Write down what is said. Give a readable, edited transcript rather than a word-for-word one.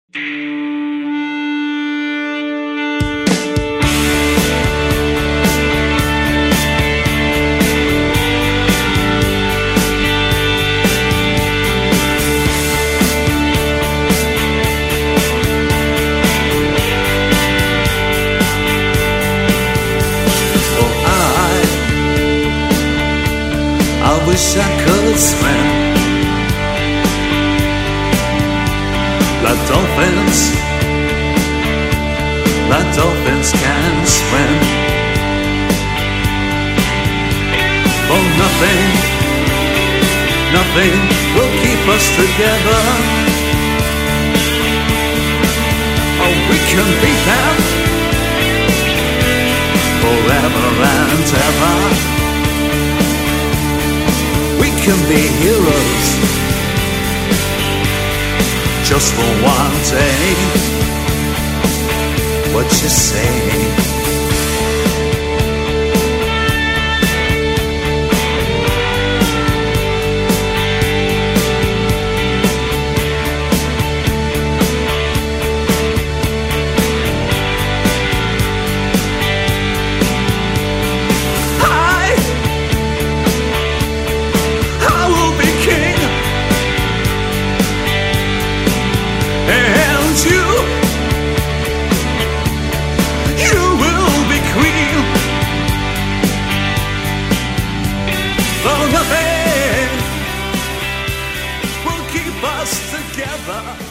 I wish I could swim like dolphins can swim. Oh, nothing will keep us together. Oh, we can be them forever and ever. We can be heroes just for one day. What you say? Nothing will keep us together.